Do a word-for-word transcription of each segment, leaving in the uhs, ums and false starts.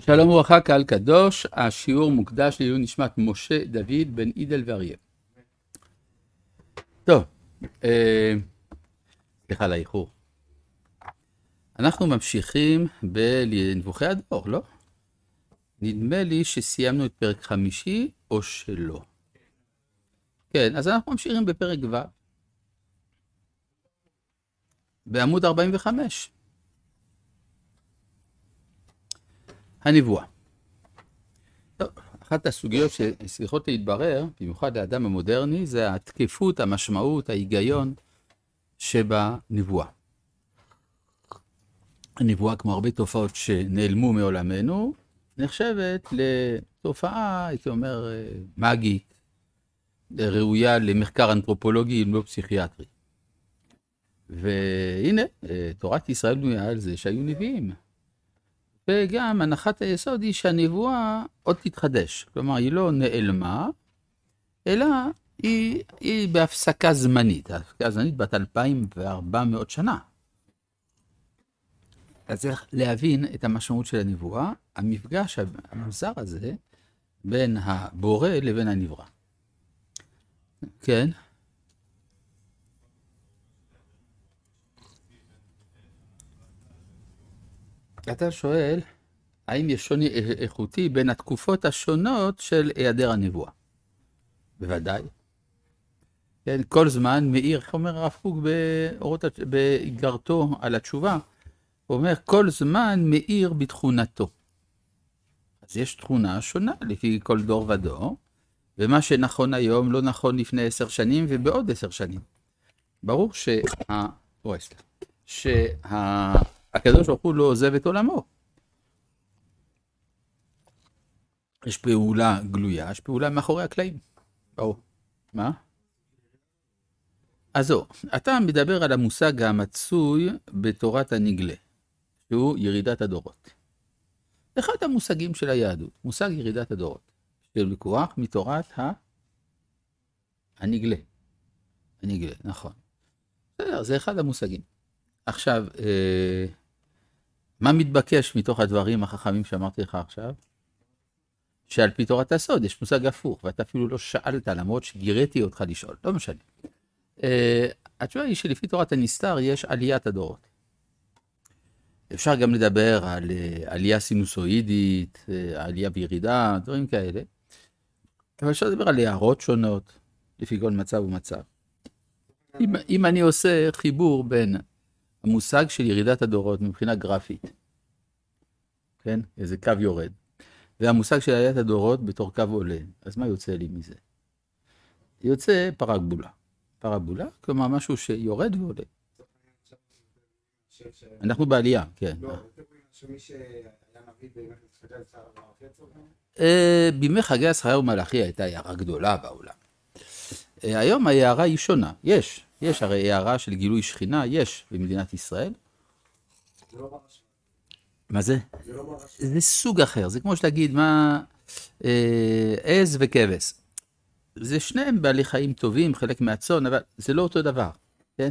שלום וברכה, קהל קדוש, השיעור מוקדש לעילוי נשמת משה דוד בן אידל ואריה. טוב, אה, סליחה על האיחור. אנחנו ממשיכים בנבוכי הדור, לא? נדמה לי שסיימנו את פרק חמישי או שלא. כן, אז אנחנו ממשיכים בפרק ו' בעמוד ארבעים וחמש. הנבואה. טוב, אחת הסוגיות שצריכות להתברר, במיוחד לאדם המודרני, זה התקפות, המשמעות, ההיגיון שבנבואה. הנבואה, כמו הרבה תופעות שנעלמו מעולמנו, נחשבת לתופעה, הייתי אומר, מאגית, ראויה למחקר אנתרופולוגי, אם לא פסיכיאטרי. והנה, תורת ישראל בנויה על זה שהיו נביאים. וגם הנחת היסוד היא שהנבואה עוד תתחדש. כלומר, היא לא נעלמה, אלא היא, היא בהפסקה זמנית. ההפסקה זמנית בת אלפיים וארבע מאות שנה. אז צריך להבין את המשמעות של הנבואה, המפגש המוזר הזה בין הבורא לבין הנברא. כן? אתה שואל, האם יש שוני איכותי בין התקופות השונות של היעדר הנבואה? בוודאי. כן, כל זמן מאיר, איך אומר הרב קוק באיגרתו על התשובה, הוא אומר, כל זמן מאיר בתכונתו. אז יש תכונה שונה לפי כל דור ודור, ומה שנכון היום לא נכון לפני עשר שנים ובעוד עשר שנים. ברור שה... אוי, סליחה. שה... הקדוש ברוך הוא לא עוזב את עולמו. יש פעולה גלויה, יש פעולה מאחורי הקלעים. ברור. מה? אז זו, אתה מדבר על המושג המצוי בתורת הנגלה, שהוא ירידת הדורות. אחד המושגים של היהדות, מושג ירידת הדורות, של לקוח מתורת ה... הנגלה. הנגלה, נכון. זה, זה אחד המושגים. עכשיו, אה... מה מתבקש מתוך הדברים החכמים שאמרתי לך עכשיו? שעל פי תורת הסוד יש מושג הפוך, ואתה אפילו לא שאלת, למרות שגירתי אותך לשאול, לא משנה. Uh, התשובה היא שלפי תורת הנסתר יש עליית הדורות. אפשר גם לדבר על uh, עלייה סינוסואידית, uh, עלייה בירידה, דברים כאלה. אבל אפשר לדבר על הערות שונות, לפי כל מצב ומצב. אם, אם אני עושה חיבור בין המושג של ירידת הדורות מבחינה גרפית, כן? איזה קו יורד. והמושג של עליית הדורות בתור קו עולה. אז מה יוצא לי מזה? יוצא פרבולה. פרבולה, כלומר משהו שיורד ועולה. אנחנו בעלייה, כן. לא, אתם רואים שמי שהיה נביא בימי חגי זכריה ומלאכי? בימי חגי זכריה ומלאכי הייתה הערה גדולה בעולם. היום ההערה היא שונה. יש. יש הרי הערה של גילוי שכינה, יש במדינת ישראל. זה לא ברש. מה זה? זה לא ברש. זה סוג אחר, זה כמו שתגיד מה עז וכבש. זה שניהם בעלי חיים טובים, חלק מהצאן, אבל זה לא אותו דבר, כן?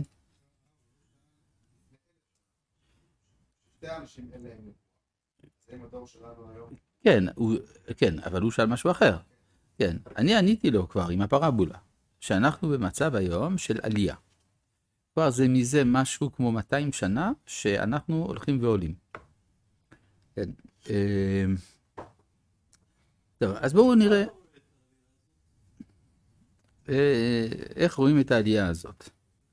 שתי האנשים אלה הם, זה עם הדור שלנו היום. כן, הוא, כן, אבל הוא שאל משהו אחר. כן, אני עניתי לו כבר עם הפרבולה. שאנחנו במצב היום של עלייה. כבר זה מזה משהו כמו מאתיים שנה שאנחנו הולכים ועולים. כן. טוב, אז בואו נראה איך רואים את העלייה הזאת.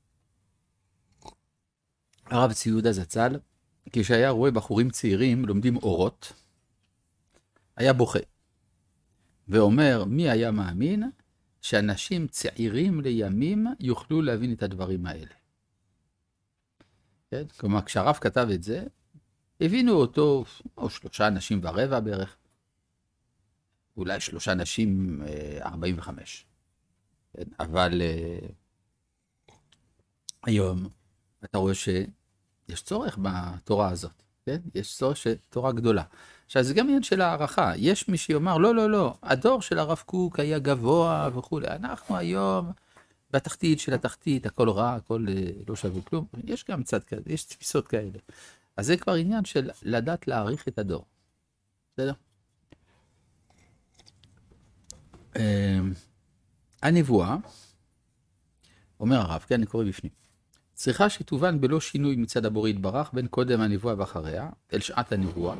הרב צבי יהודה זצ"ל, כשהיה רואה בחורים צעירים לומדים אורות, היה בוכה. ואומר, מי היה מאמין? שאנשים צעירים לימים יוכלו להבין את הדברים האלה. כן? כלומר, כשהרב כתב את זה, הבינו אותו, או שלושה אנשים ורבע בערך, אולי שלושה אנשים ארבעים וחמש. כן? אבל uh, היום אתה רואה שיש צורך בתורה הזאת. כן? יש צורך של תורה גדולה. עכשיו, זה גם עניין של הערכה. יש מי שיאמר, לא, לא, לא, הדור של הרב קוק היה גבוה וכו'. אנחנו היום בתחתית של התחתית, הכל רע, הכל לא שווה כלום. יש גם צד כזה, יש תפיסות כאלה. אז זה כבר עניין של לדעת להעריך את הדור. בסדר? הנבואה, אומר הרב, כן, אני קורא בפנים, צריכה שתובן בלא שינוי מצד הבורא יתברך בין קודם הנבואה ואחריה, אל שעת הנבואה.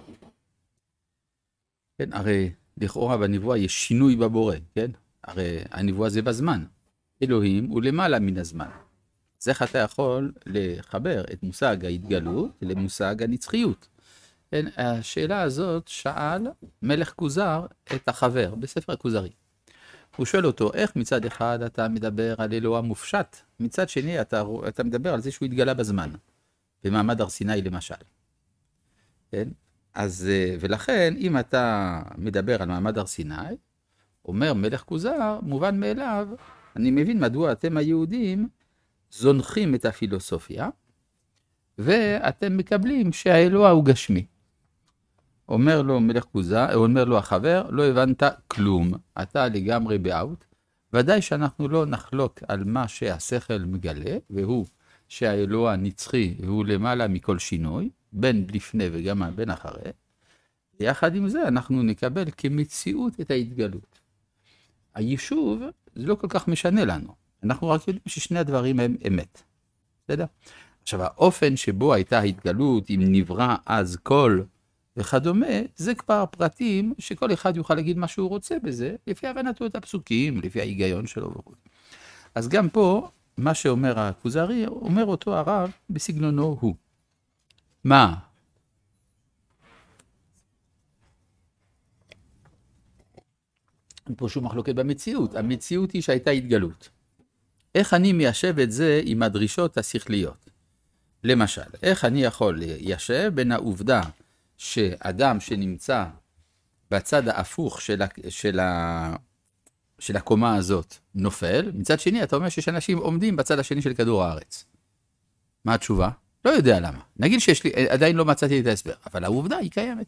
כן, הרי לכאורה בנבואה יש שינוי בבורא, כן? הרי הנבואה זה בזמן. אלוהים הוא למעלה מן הזמן. אז איך אתה יכול לחבר את מושג ההתגלות למושג הנצחיות? כן, השאלה הזאת שאל מלך כוזר את החבר בספר הכוזרי. הוא שואל אותו, איך מצד אחד אתה מדבר על אלוה מופשט, מצד שני אתה, אתה מדבר על זה שהוא התגלה בזמן, במעמד הר סיני למשל. כן? אז, ולכן, אם אתה מדבר על מעמד הר סיני, אומר מלך כוזר, מובן מאליו, אני מבין מדוע אתם היהודים זונחים את הפילוסופיה, ואתם מקבלים שהאלוה הוא גשמי. אומר לו מלך כוזר, אומר לו החבר, לא הבנת כלום, אתה לגמרי באוט, ודאי שאנחנו לא נחלוק על מה שהשכל מגלה, והוא שהאלוה נצחי, והוא למעלה מכל שינוי, בין לפני וגם בין אחרי, ויחד עם זה אנחנו נקבל כמציאות את ההתגלות. היישוב, זה לא כל כך משנה לנו, אנחנו רק יודעים ששני הדברים הם אמת. בסדר? עכשיו, האופן שבו הייתה ההתגלות, אם נברא אז כל וכדומה, זה כבר פרטים שכל אחד יוכל להגיד מה שהוא רוצה בזה, לפי הבנתו את הפסוקים, לפי ההיגיון שלו וכו'. אז גם פה, מה שאומר הכוזרי, אומר אותו הרב בסגנונו הוא. מה? אין פה שום מחלוקת במציאות. המציאות היא שהייתה התגלות. איך אני מיישב את זה עם הדרישות השכליות? למשל, איך אני יכול ליישב בין העובדה שאדם שנמצא בצד ההפוך של, ה, של, ה, של הקומה הזאת נופל, מצד שני אתה אומר שיש אנשים עומדים בצד השני של כדור הארץ. מה התשובה? לא יודע למה. נגיד שיש לי, עדיין לא מצאתי את ההסבר, אבל העובדה היא קיימת.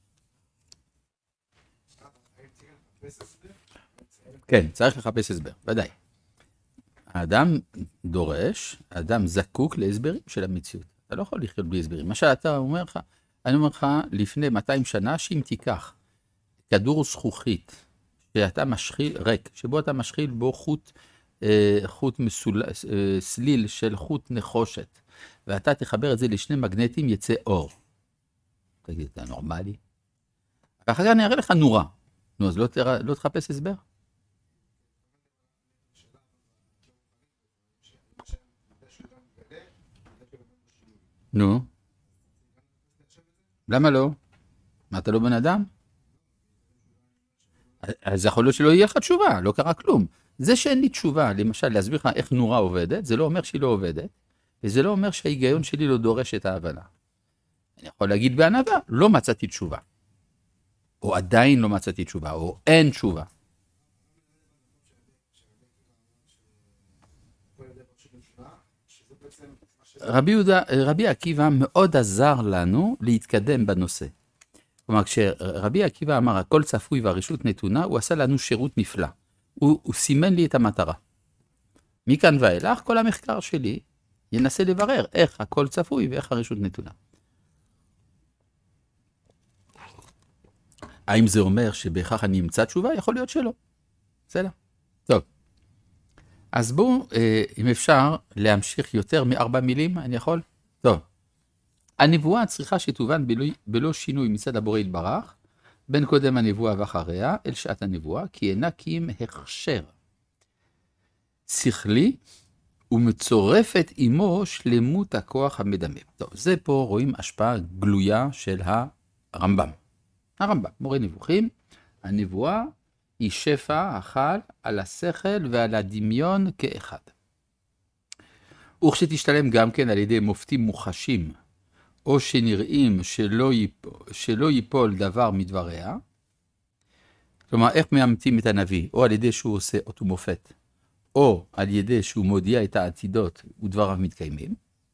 כן, צריך לחפש הסבר, ודאי. האדם דורש, האדם זקוק להסברים של המציאות. אתה לא יכול לחיות בלי הסברים. מה שאתה אומר לך, אני אומר לך, לפני מאתיים שנה, שאם תיקח כדור זכוכית, שאתה משחיל, ריק, שבו אתה משחיל בו חוט, אה, חוט מסול, אה, סליל של חוט נחושת, ואתה תחבר את זה לשני מגנטים, יצא אור. תגיד, זה נורמלי? ואחר כך אני אראה לך נורה. נו, אז לא, תרא, לא תחפש הסבר? נו. למה לא? מה, אתה לא בן אדם? אז יכול להיות שלא יהיה לך תשובה, לא קרה כלום. זה שאין לי תשובה, למשל, להסביר לך איך נורה עובדת, זה לא אומר שהיא לא עובדת, וזה לא אומר שההיגיון שלי לא דורש את ההבנה. אני יכול להגיד בענווה, לא מצאתי תשובה. או עדיין לא מצאתי תשובה, או אין תשובה. רבי, יהודה, רבי עקיבא מאוד עזר לנו להתקדם בנושא. כלומר, כשרבי עקיבא אמר, הכל צפוי והרשות נתונה, הוא עשה לנו שירות נפלא. הוא, הוא סימן לי את המטרה. מכאן ואילך, כל המחקר שלי ינסה לברר איך הכל צפוי ואיך הרשות נתונה. האם זה אומר שבהכרח אני אמצא תשובה? יכול להיות שלא. בסדר? טוב. אז בואו, אם אפשר, להמשיך יותר מארבע מילים, אני יכול? טוב. הנבואה צריכה שתובן בלא, בלא שינוי מצד הבורא יתברך, בין קודם הנבואה ואחריה, אל שעת הנבואה, כי אינה כי אם הכשר שכלי, ומצורפת עמו שלמות הכוח המדמם. טוב, זה פה רואים השפעה גלויה של הרמב"ם. הרמב"ם, מורה נבוכים, הנבואה היא שפע החל על השכל ועל הדמיון כאחד. וכשתשתלם גם כן על ידי מופתים מוחשים, או שנראים שלא ייפול, שלא ייפול דבר מדבריה, כלומר, איך מאמתים את הנביא? או על ידי שהוא עושה אותו מופת, או על ידי שהוא מודיע את העתידות ודבריו מתקיימים,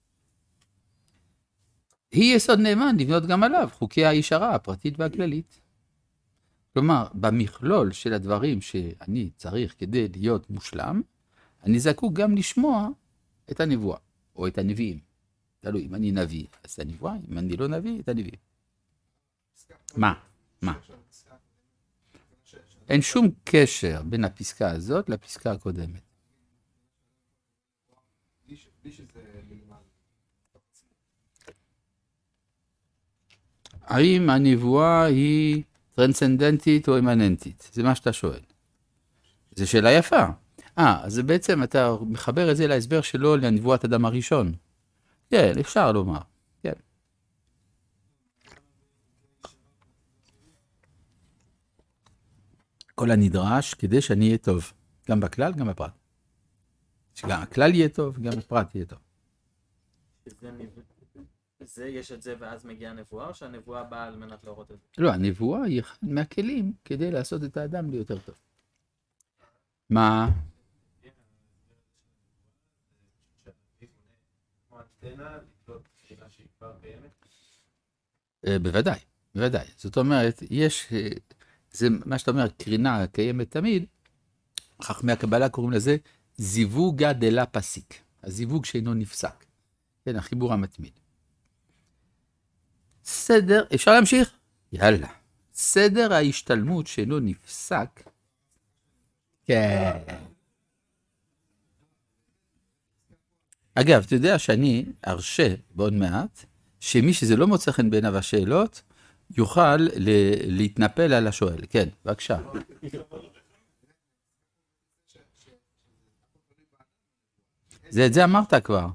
היא יסוד נאמן לבנות גם עליו, חוקי הישרה, הפרטית והכללית. כלומר, במכלול של הדברים שאני צריך כדי להיות מושלם, אני זקוק גם לשמוע את הנבואה, או את הנביאים. תלוי, אם אני נביא, אז את הנבואה, אם אני לא נביא, את הנביאים. מה? מה? אין שום קשר בין הפסקה הזאת לפסקה הקודמת. האם הנבואה היא טרנסצנדנטית או אימננטית? זה מה שאתה שואל. זו שאלה יפה. אה, אז בעצם אתה מחבר את זה להסבר שלו לנבואת אדם הראשון. כן, אפשר לומר. כן. כל הנדרש כדי שאני אהיה טוב. גם בכלל, גם בפרט. שגם הכלל יהיה טוב, גם הפרט יהיה טוב. זה, יש את זה ואז מגיעה הנבואה, או שהנבואה באה על מנת להראות את זה? לא, הנבואה היא אחד מהכלים כדי לעשות את האדם ליותר טוב. מה? בוודאי, בוודאי. זאת אומרת, יש, זה מה שאתה אומר, קרינה קיימת תמיד, חכמי הקבלה קוראים לזה זיווגה דלה פסיק, הזיווג שאינו נפסק. כן, החיבור המתמיד. סדר, אפשר להמשיך? יאללה. סדר ההשתלמות שאינו נפסק, כן. אגב, אתה יודע שאני ארשה בעוד מעט, שמי שזה לא מוצא חן בעיניו השאלות, יוכל ל- להתנפל על השואל. כן, בבקשה. זה, את זה אמרת כבר.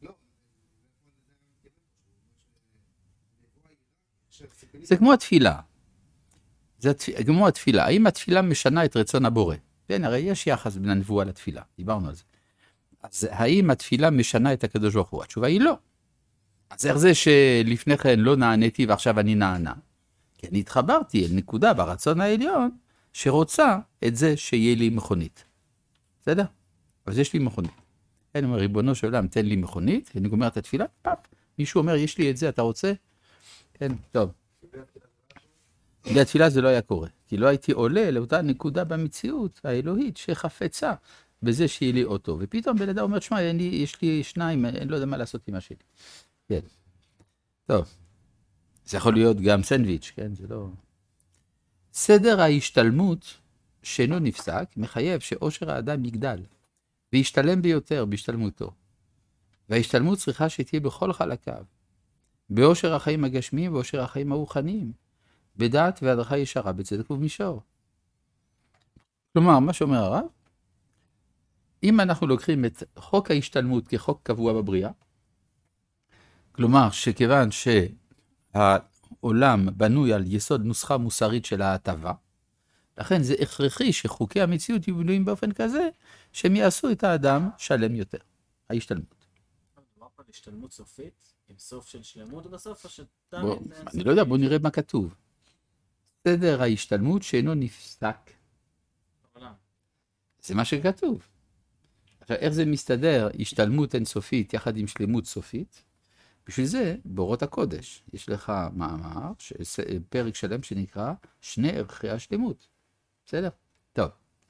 זה כמו התפילה. זה כמו התפילה. האם התפילה משנה את רצון הבורא? כן, הרי יש יחס בין הנבואה לתפילה. דיברנו על זה. אז האם התפילה משנה את הקדוש ברוך הוא? התשובה היא לא. אז איך זה שלפני כן לא נעניתי ועכשיו אני נענה? כי אני התחברתי אל נקודה ברצון העליון שרוצה את זה שיהיה לי מכונית. בסדר? אז יש לי מכונית. אני אומר, ריבונו של עולם, תן לי מכונית, אני גומר את התפילה, פאפ. מישהו אומר, יש לי את זה, אתה רוצה? כן, טוב. בלי התפילה זה לא היה קורה. כי לא הייתי עולה לאותה נקודה במציאות האלוהית שחפצה בזה שיהיה לי אוטו. ופתאום בן אדם אומר, שמע, יש לי שניים, אני לא יודע מה לעשות עם השני. כן. טוב. זה יכול להיות גם סנדוויץ', כן? זה לא... סדר ההשתלמות שאינו נפסק מחייב שאושר האדם יגדל, וישתלם ביותר בהשתלמותו. וההשתלמות צריכה שתהיה בכל חלקיו, באושר החיים הגשמיים ואושר החיים הרוחניים, בדעת והדרכה ישרה, בצדק ובמישור. כלומר, מה שאומר הרב, אם אנחנו לוקחים את חוק ההשתלמות כחוק קבוע בבריאה, כלומר שכיוון שהעולם בנוי על יסוד נוסחה מוסרית של ההטבה, לכן זה הכרחי שחוקי המציאות יהיו בנויים באופן כזה, שהם יעשו את האדם שלם יותר. ההשתלמות. מדובר פה על השתלמות סופית, עם סוף של שלמות בסוף, או שתמיד... בוא, אני לא יודע, בוא נראה מה כתוב. סדר ההשתלמות שאינו נפסק. בעולם. זה מה שכתוב. עכשיו, איך זה מסתדר, השתלמות אינסופית יחד עם שלמות סופית? בשביל זה, באורות הקודש, יש לך מאמר, פרק שלם שנקרא שני ערכי השלמות. בסדר? טוב.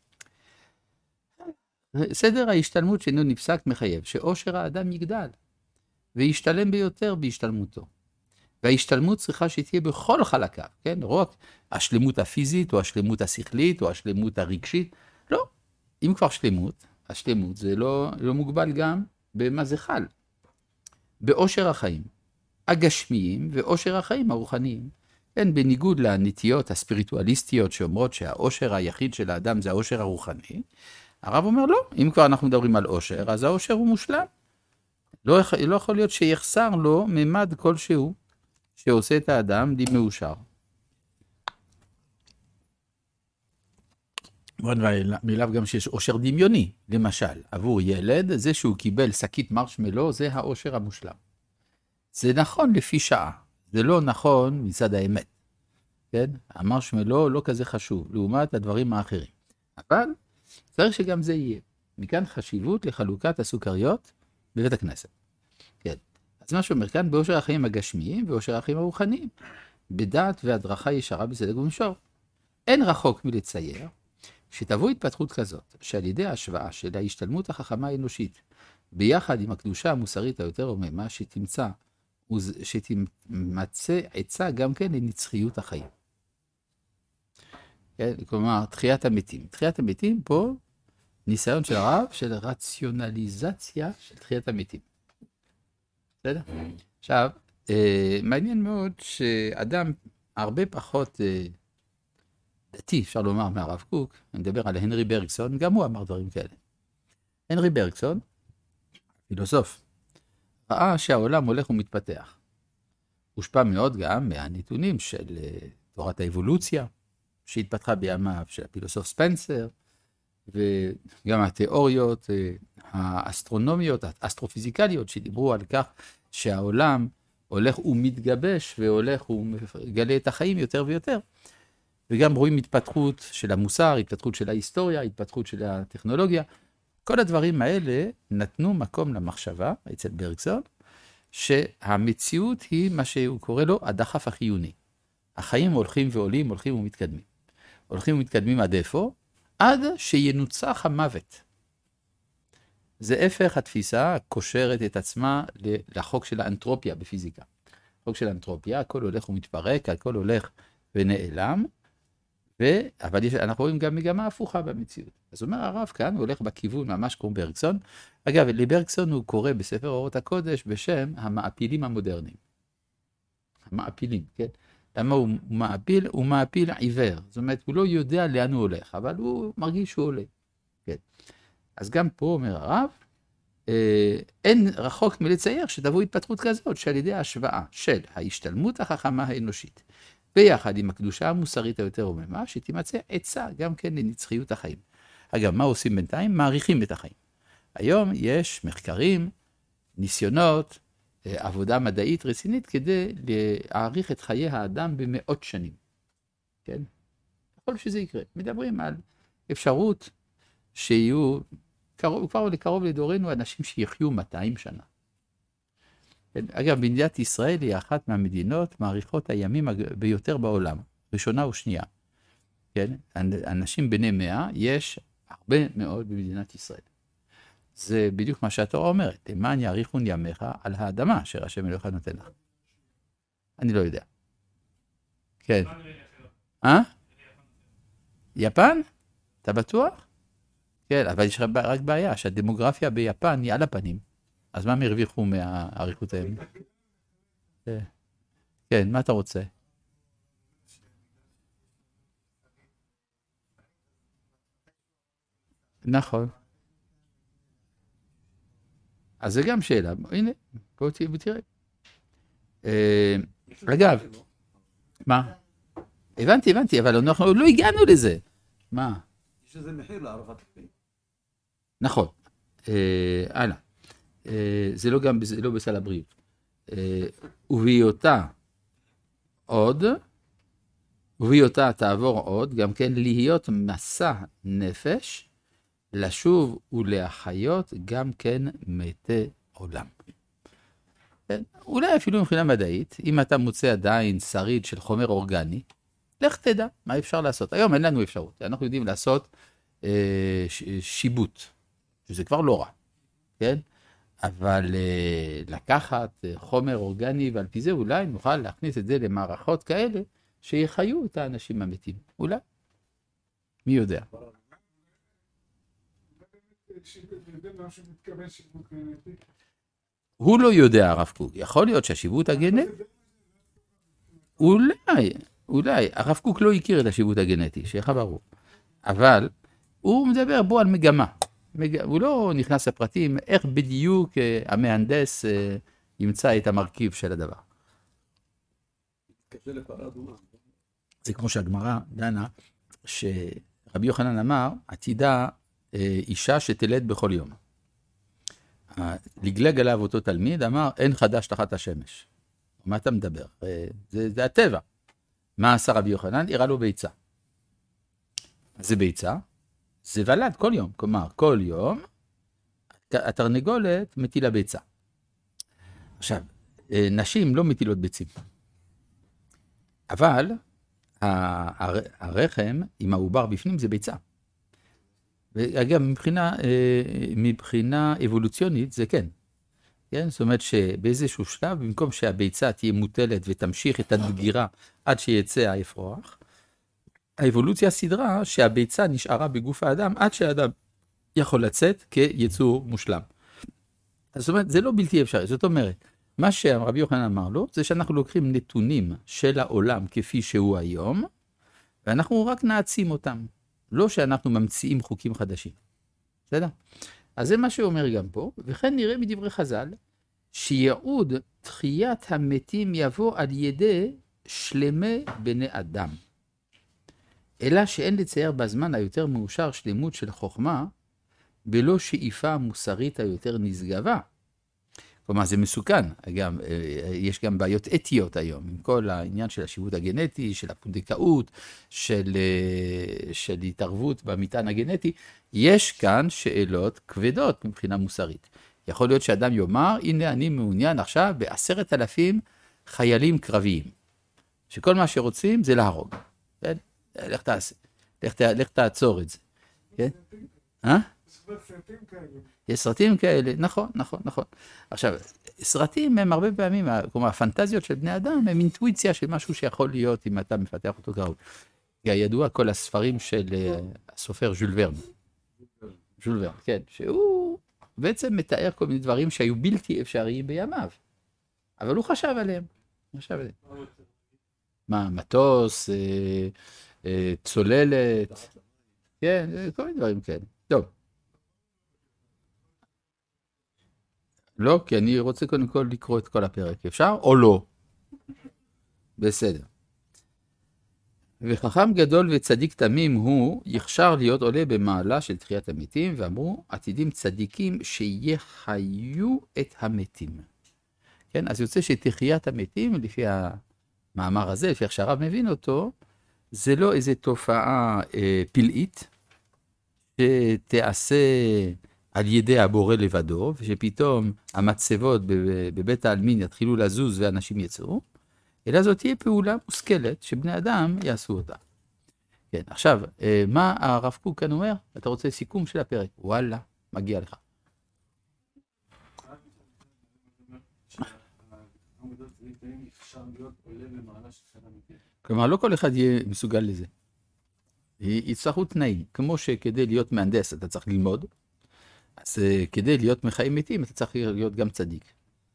סדר ההשתלמות שאינו נפסק מחייב, שאושר האדם יגדל, וישתלם ביותר בהשתלמותו. וההשתלמות צריכה שתהיה בכל חלקיו, כן? לא רק השלמות הפיזית, או השלמות השכלית, או השלמות הרגשית. לא. אם כבר שלמות, השלמות זה לא, לא מוגבל גם במה זה חל. באושר החיים הגשמיים ואושר החיים הרוחניים. כן, בניגוד לנטיות הספיריטואליסטיות שאומרות שהאושר היחיד של האדם זה האושר הרוחני, הרב אומר לא, אם כבר אנחנו מדברים על אושר, אז האושר הוא מושלם. לא, לא יכול להיות שיחסר לו ממד כלשהו שעושה את האדם די מאושר. מיליו גם שיש אושר דמיוני, למשל, עבור ילד, זה שהוא קיבל שקית מרשמלו, זה האושר המושלם. זה נכון לפי שעה, זה לא נכון מצד האמת. כן? המרשמלו לא כזה חשוב, לעומת הדברים האחרים. אבל צריך שגם זה יהיה. מכאן חשיבות לחלוקת הסוכריות בבית הכנסת. כן. אז מה שאומר כאן, באושר החיים הגשמיים ואושר החיים הרוחניים, בדעת והדרכה ישרה בצדק ובמישור. אין רחוק מלצייר, שתבוא התפתחות כזאת, שעל ידי ההשוואה של ההשתלמות החכמה האנושית, ביחד עם הקדושה המוסרית היותר רוממה, שתמצא, שתמצא עצה גם כן לנצחיות החיים. כן? כלומר, תחיית המתים. תחיית המתים פה, ניסיון של הרב, של רציונליזציה של תחיית המתים. בסדר? עכשיו, אה, מעניין מאוד שאדם הרבה פחות אה, דתי, אפשר לומר, מהרב קוק, אני מדבר על הנרי ברגסון, גם הוא אמר דברים כאלה. הנרי ברגסון, פילוסוף, ראה שהעולם הולך ומתפתח. הושפע מאוד גם מהנתונים של uh, תורת האבולוציה, שהתפתחה בימיו של הפילוסוף ספנסר, וגם התיאוריות uh, האסטרונומיות, האסטרופיזיקליות, שדיברו על כך שהעולם הולך ומתגבש, והולך ומגלה את החיים יותר ויותר. וגם רואים התפתחות של המוסר, התפתחות של ההיסטוריה, התפתחות של הטכנולוגיה. כל הדברים האלה נתנו מקום למחשבה אצל ברגסון, שהמציאות היא מה שהוא קורא לו הדחף החיוני. החיים הולכים ועולים, הולכים ומתקדמים. הולכים ומתקדמים עד איפה? עד שינוצח המוות. זה הפך התפיסה הקושרת את עצמה לחוק של האנטרופיה בפיזיקה. חוק של האנטרופיה, הכל הולך ומתפרק, הכל הולך ונעלם, ו... אבל יש... אנחנו רואים גם מגמה הפוכה במציאות. אז אומר הרב כאן, הוא הולך בכיוון ממש כמו ברגסון. אגב, לברגסון הוא קורא בספר אורות הקודש בשם המעפילים המודרניים. המעפילים, כן? למה הוא מעפיל? הוא מעפיל עיוור. זאת אומרת, הוא לא יודע לאן הוא הולך, אבל הוא מרגיש שהוא עולה. כן. אז גם פה אומר הרב, אה, אין רחוק מלצייר שתבוא התפתחות כזאת, שעל ידי ההשוואה של ההשתלמות החכמה האנושית, ביחד עם הקדושה המוסרית היותר רוממה, שתימצא עצה גם כן לנצחיות החיים. אגב, מה עושים בינתיים? מעריכים את החיים. היום יש מחקרים, ניסיונות, עבודה מדעית רצינית, כדי להעריך את חיי האדם במאות שנים. כן? יכול שזה יקרה. מדברים על אפשרות שיהיו, קרוב, כבר לקרוב לדורנו, אנשים שיחיו מאתיים שנה. אגב, מדינת ישראל היא אחת מהמדינות מעריכות הימים ביותר בעולם, ראשונה ושנייה. כן? אנשים בני מאה יש הרבה מאוד במדינת ישראל. זה בדיוק מה שהתורה אומרת, למען יאריכון ימיך על האדמה אשר השם אלוהיך נותן לך. אני לא יודע. כן. אה? יפן? אתה בטוח? כן, אבל יש רק בעיה, שהדמוגרפיה ביפן היא על הפנים. אז מה הם הרוויחו מהאריכות הימים? כן, מה אתה רוצה? נכון. אז זה גם שאלה. הנה, בואו תראה. אגב, מה? הבנתי, הבנתי, אבל אנחנו לא הגענו לזה. מה? יש איזה מחיר לערפת החיים. נכון. הלאה. זה לא גם, לא בסל הבריאות. ובהיותה עוד, ובהיותה תעבור עוד, גם כן להיות מסע נפש, לשוב ולהחיות גם כן מתי עולם. אולי אפילו מבחינה מדעית, אם אתה מוצא עדיין שריד של חומר אורגני, לך תדע מה אפשר לעשות. היום אין לנו אפשרות, אנחנו יודעים לעשות אה, שיבוט, שזה כבר לא רע, כן? אבל אה, לקחת חומר אורגני, ועל פי זה אולי נוכל להכניס את זה למערכות כאלה, שיחיו את האנשים המתים. אולי? מי יודע? הוא לא יודע, הרב קוק. יכול להיות שהשיבוט הגנטי, אולי, אולי, הרב קוק לא הכיר את השיבוט הגנטי, שיהיה ברור. אבל הוא מדבר בו על מגמה. הוא לא נכנס לפרטים איך בדיוק המהנדס ימצא את המרכיב של הדבר. זה כמו שהגמרא דנה, שרבי יוחנן אמר, עתידה אישה שתלד בכל יום. לגלג עליו אותו תלמיד, אמר, אין חדש תחת השמש. מה אתה מדבר? זה, זה הטבע. מה עשה רבי יוחנן? הראה לו ביצה. זה ביצה, זה ולד כל יום. כלומר, כל יום, התרנגולת מטילה ביצה. עכשיו, נשים לא מטילות ביצים. אבל, הרחם עם העובר בפנים זה ביצה. ואגב, מבחינה, מבחינה אבולוציונית זה כן. כן? זאת אומרת שבאיזשהו שלב, במקום שהביצה תהיה מוטלת ותמשיך את הדגירה עד שיצא האפרוח, האבולוציה סדרה שהביצה נשארה בגוף האדם עד שהאדם יכול לצאת כיצור מושלם. זאת אומרת, זה לא בלתי אפשרי. זאת אומרת, מה שרבי יוחנן אמר לו, זה שאנחנו לוקחים נתונים של העולם כפי שהוא היום, ואנחנו רק נעצים אותם. לא שאנחנו ממציאים חוקים חדשים. בסדר? אז זה מה שאומר גם פה, וכן נראה מדברי חז"ל, שיעוד תחיית המתים יבוא על ידי שלמי בני אדם. אלא שאין לצייר בזמן היותר מאושר שלמות של חוכמה, בלא שאיפה מוסרית היותר נשגבה. כלומר, זה מסוכן. גם, יש גם בעיות אתיות היום, עם כל העניין של השיבוט הגנטי, של הפונדקאות, של, של התערבות במטען הגנטי. יש כאן שאלות כבדות מבחינה מוסרית. יכול להיות שאדם יאמר, הנה אני מעוניין עכשיו בעשרת אלפים חיילים קרביים, שכל מה שרוצים זה להרוג. כן? לך תעשה, לך, לך תעצור את זה. כן? אה? יש סרטים כאלה, נכון, נכון, נכון. עכשיו, סרטים הם הרבה פעמים, כלומר, הפנטזיות של בני אדם הם אינטואיציה של משהו שיכול להיות אם אתה מפתח אותו כראוי. ידוע כל הספרים של הסופר ז'ול ורן. ז'ול ורן, כן, שהוא בעצם מתאר כל מיני דברים שהיו בלתי אפשריים בימיו. אבל הוא חשב עליהם. הוא חשב עליהם. מה, מטוס, אה, אה, צוללת, כן, כל מיני דברים כאלה. טוב. לא, כי אני רוצה קודם כל לקרוא את כל הפרק. אפשר או לא? בסדר. וחכם גדול וצדיק תמים הוא יחשר להיות עולה במעלה של תחיית המתים, ואמרו עתידים צדיקים שיחיו את המתים. כן, אז יוצא שתחיית המתים, לפי המאמר הזה, לפי איך שהרב מבין אותו, זה לא איזו תופעה אה, פלאית, שתעשה על ידי הבורא לבדו, ושפתאום המצבות בבית העלמין יתחילו לזוז ואנשים יצאו, אלא זאת תהיה פעולה מושכלת שבני אדם יעשו אותה. כן, עכשיו, מה הרב קוק כאן אומר? אתה רוצה סיכום של הפרק? וואלה, מגיע לך. כלומר, לא כל אחד יהיה מסוגל לזה. יצטרכו תנאים, כמו שכדי להיות מהנדס אתה צריך ללמוד, אז כדי להיות מחיים מתים אתה צריך להיות גם צדיק.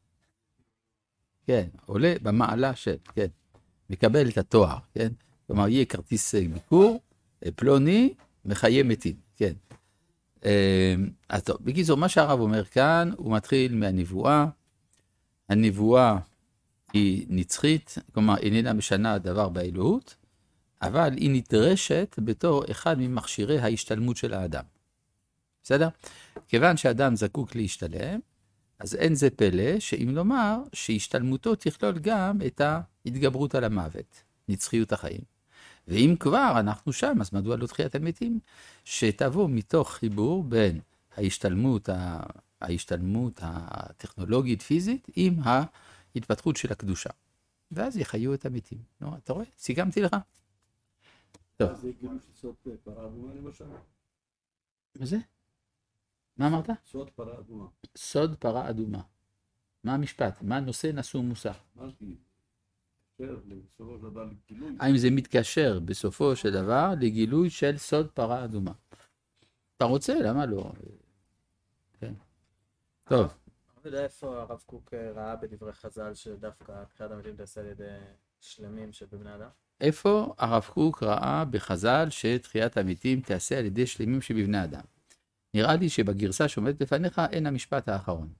כן, עולה במעלה של, כן, מקבל את התואר, כן? כלומר, יהיה כרטיס ביקור, פלוני, מחיי מתים, כן. אז טוב, בקיצור, מה שהרב אומר כאן, הוא מתחיל מהנבואה, הנבואה היא נצחית, כלומר, איננה משנה דבר באלוהות, אבל היא נדרשת בתור אחד ממכשירי ההשתלמות של האדם. בסדר? כיוון שאדם זקוק להשתלם, אז אין זה פלא שאם נאמר שהשתלמותו תכלול גם את ההתגברות על המוות, נצחיות החיים. ואם כבר אנחנו שם, אז מדוע לא תחיית המתים? שתבוא מתוך חיבור בין ההשתלמות, ההשתלמות הטכנולוגית פיזית עם ההתפתחות של הקדושה. ואז יחיו את המתים. נו, אתה רואה? סיגמתי לך? טוב. זה גם סוד פרה אדומה למשל? מה זה? מה אמרת? סוד פרה אדומה. סוד פרה אדומה. מה המשפט? מה נושא נשוא מושא? אמרתי, בסופו של דבר לגילוי. האם זה מתקשר בסופו של דבר לגילוי של סוד פרה אדומה? אתה רוצה? למה לא? כן. טוב. אני יודע איפה הרב קוק ראה בדברי חז"ל שדווקא תחיית המתים תעשה על ידי שלמים שבבני אדם? איפה הרב קוק ראה בחז"ל שתחיית המתים תעשה על ידי שלמים שבבני אדם? נראה לי שבגרסה שעומדת לפניך אין המשפט האחרון.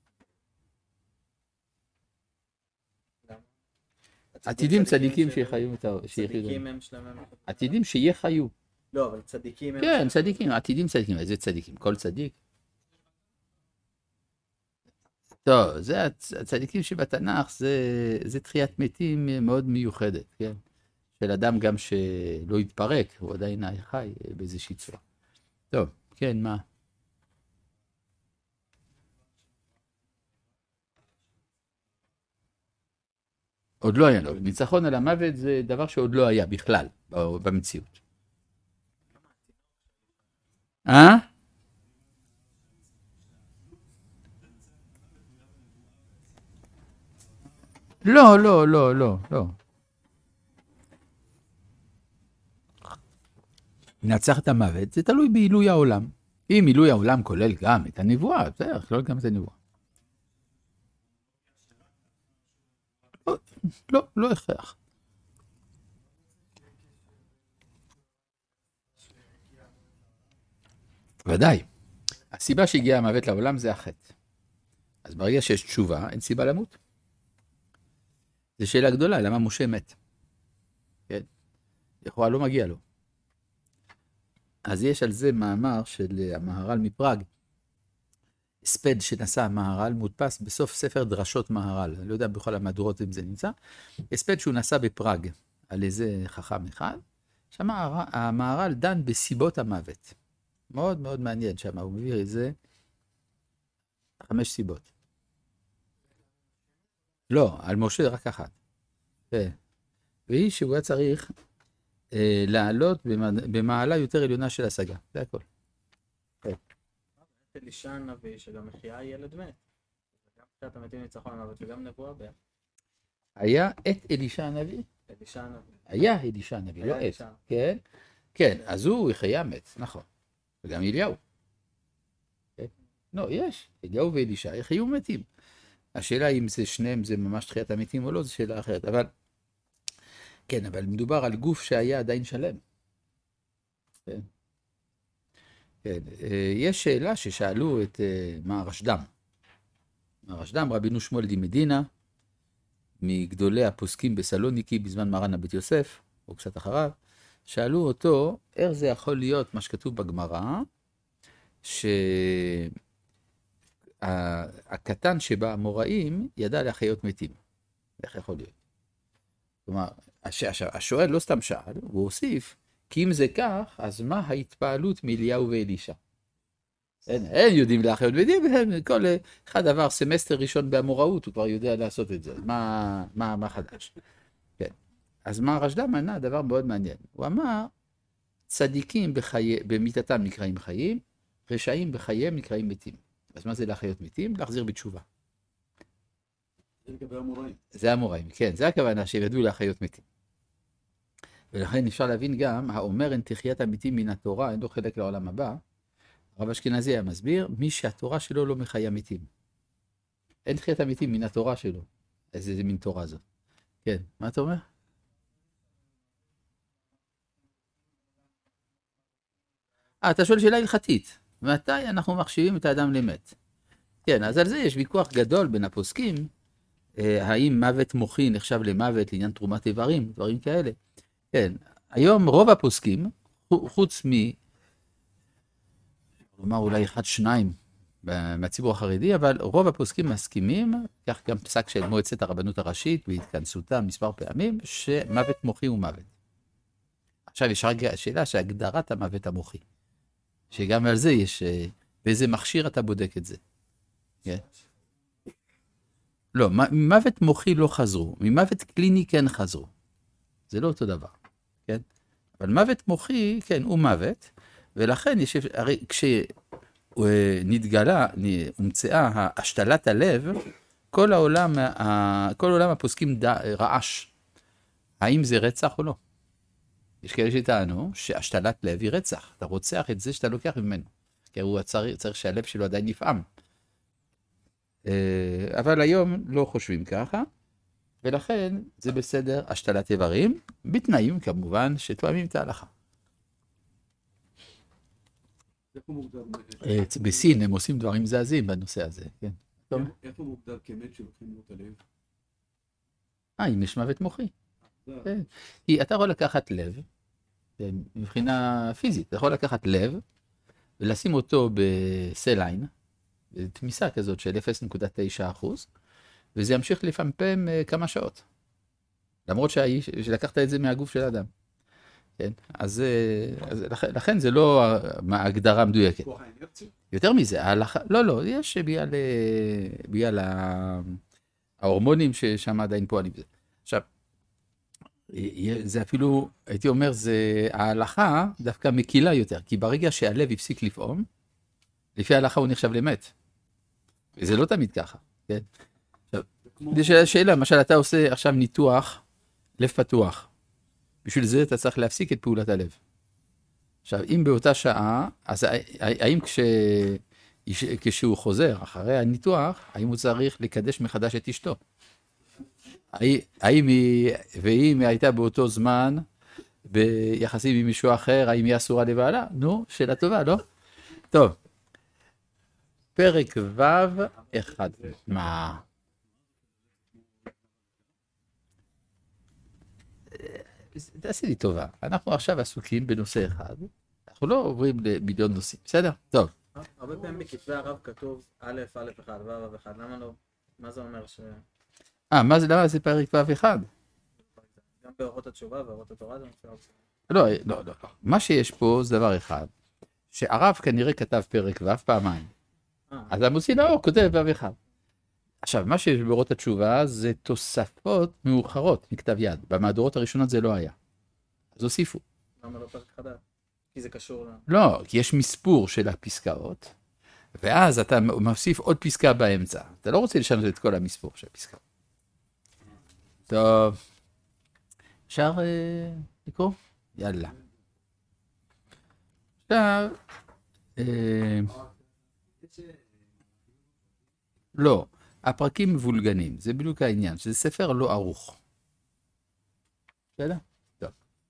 עתידים צדיקים שיחיו את ה... צדיקים הם שלמים. עתידים שיחיו. לא, אבל צדיקים הם... כן, צדיקים, עתידים צדיקים. איזה צדיקים? כל צדיק? טוב, זה הצדיקים שבתנ"ך, זה, זה תחיית מתים מאוד מיוחדת, כן? של אדם גם שלא יתפרק, הוא עדיין חי באיזושהי צורה. טוב, כן, מה? עוד לא היה לו. ניצחון על המוות זה דבר שעוד לא היה בכלל במציאות. אה? לא, לא, לא, לא, לא. נצח את המוות, זה תלוי בעילוי העולם. אם עילוי העולם כולל גם את הנבואה, בסדר, כולל גם את הנבואה. לא, לא, לא הכרח. ודאי. הסיבה שהגיעה המוות לעולם זה החטא. אז ברגע שיש תשובה, אין סיבה למות. זו שאלה גדולה, למה משה מת? כן? לכאורה לא מגיע לו. אז יש על זה מאמר של המהר"ל מפראג, הספד שנשא המהר"ל, מודפס בסוף ספר דרשות מהר"ל, אני לא יודע בכל המהדורות אם זה נמצא, הספד שהוא נשא בפראג על איזה חכם אחד, שם המהר"ל דן בסיבות המוות. מאוד מאוד מעניין שם, הוא מביא איזה חמש סיבות. לא, על משה רק אחת. והיא שהוא היה צריך אה, לעלות במעלה יותר עליונה של השגה, זה הכל. אלישע הנביא שגם מחייה ילד מת. גם תחיית המתים ניצחון המוות וגם נבואה ביחד. היה את אלישע הנביא? אלישע הנביא. היה אלישע הנביא, לא את. כן, כן, אז הוא יחיה מת, נכון. וגם אליהו. כן? לא, יש, אליהו ואלישע יחיו מתים. השאלה אם זה שניהם זה ממש תחיית המתים או לא, זו שאלה אחרת, אבל כן, אבל מדובר על גוף שהיה עדיין שלם. כן. כן, יש שאלה ששאלו את מהרשד"ם. מהרשד"ם, רבינו שמואל דימדינה, מגדולי הפוסקים בסלוניקי בזמן מרן הבית יוסף, או קצת אחריו, שאלו אותו, איך זה יכול להיות מה שכתוב בגמרא, שהקטן שבה המוראים ידע להחיות מתים. איך יכול להיות? כלומר, השואל לא סתם שאל, הוא הוסיף, כי אם זה כך, אז מה ההתפעלות מאליהו ואלישע? אין, אין יודעים להחיות מתים, כל אחד עבר סמסטר ראשון באמוראות, הוא כבר יודע לעשות את זה. מה, מה, מה חדש? כן. אז מה הרשד"ם ענה? דבר מאוד מעניין. הוא אמר, צדיקים בחיי, במיתתם נקראים חיים, רשעים בחייהם נקראים מתים. אז מה זה להחיות מתים? להחזיר בתשובה. זה לגבי המוראים. זה המוראים, כן. זה הכוונה שידעו להחיות מתים. ולכן אפשר להבין גם, האומר אין תחיית המתים מן התורה, אין לו חלק לעולם הבא. הרב אשכנזי היה מסביר, מי שהתורה שלו לא מחיה מתים. אין תחיית המתים מן התורה שלו. איזה זה מין תורה זאת. כן, מה אתה אומר? אה, אתה שואל שאלה הלכתית. מתי אנחנו מחשיבים את האדם למת? כן, אז על זה יש ויכוח גדול בין הפוסקים, האם מוות מוחי נחשב למוות לעניין תרומת איברים, דברים כאלה. כן, היום רוב הפוסקים, חוץ מ... כלומר אולי אחד שניים מהציבור החרדי, אבל רוב הפוסקים מסכימים, כך גם פסק של מועצת הרבנות הראשית בהתכנסותה מספר פעמים, שמוות מוחי הוא מוות. עכשיו יש רק שאלה שהגדרת המוות המוחי, שגם על זה יש, באיזה מכשיר אתה בודק את זה. כן? לא, מוות מוחי לא חזרו, ממוות קליני כן חזרו. זה לא אותו דבר, כן? אבל מוות מוחי, כן, הוא מוות, ולכן יש, הרי כשנתגלה, הומצאה השתלת הלב, כל העולם, כל העולם הפוסקים רעש. האם זה רצח או לא? יש כאלה שטענו שהשתלת לב היא רצח. אתה רוצח את זה שאתה לוקח ממנו. כי הוא צריך, צריך שהלב שלו עדיין נפעם. אבל היום לא חושבים ככה, ולכן זה בסדר השתלת איברים, בתנאים כמובן שתואמים את ההלכה. איך הוא מוגדר? בסין הם עושים דברים זעזעים בנושא הזה, כן. איך הוא מוגדר כמת שלוקחים לו את הלב? אה, אם יש מוות מוחי. כי אתה יכול לקחת לב, מבחינה פיזית, אתה יכול לקחת לב, ולשים אותו בסליין, תמיסה כזאת של אפס נקודה תשע אחוז, וזה ימשיך לפעמים כמה שעות. למרות שלקחת את זה מהגוף של האדם. כן? אז, אז לכן, לכן זה לא ההגדרה המדויקת. יותר מזה, ההלכה, לא, לא, יש בגלל, בגלל ההורמונים ששם עדיין פועלים. עכשיו, זה אפילו, הייתי אומר, זה ההלכה דווקא מקילה יותר, כי ברגע שהלב הפסיק לפעום, לפי ההלכה הוא נחשב למת. וזה לא תמיד ככה, כן? עכשיו, יש שאלה, למשל, אתה עושה עכשיו ניתוח לב פתוח. בשביל זה אתה צריך להפסיק את פעולת הלב. עכשיו, אם באותה שעה, אז האם כש... כשהוא חוזר אחרי הניתוח, האם הוא צריך לקדש מחדש את אשתו? האם היא, ואם היא הייתה באותו זמן ביחסים עם מישהו אחר, האם היא אסורה לבעלה? נו, שאלה טובה, לא? טוב. פרק ו' אחד. מה? תעשי לי טובה. אנחנו עכשיו עסוקים בנושא אחד. אנחנו לא עוברים למיליון נושאים, בסדר? טוב. הרבה פעמים בכתבי הרב כתוב א', א' אחד, ו', ו' אחד. למה לא? מה זה אומר ש... אה, מה זה, למה זה פרק ו' אחד? גם באורות התשובה ואורות התורה זה מופיע. לא, לא, לא. מה שיש פה זה דבר אחד. שהרב כנראה כתב פרק ו' פעמיים. אז המוציא לאור כותב ו' אחד. עכשיו, מה שיש באורות התשובה זה תוספות מאוחרות מכתב יד. במהדורות הראשונות זה לא היה. אז הוסיפו. למה לא פרק חדש? כי זה קשור ל... לא, כי יש מספור של הפסקאות, ואז אתה מוסיף עוד פסקה באמצע. אתה לא רוצה לשנות את כל המספור של הפסקאות. טוב. אפשר אה, לקרוא? יאללה. עכשיו, אה, לא, הפרקים מבולגנים, זה בדיוק העניין, שזה ספר לא ערוך. בסדר? טוב.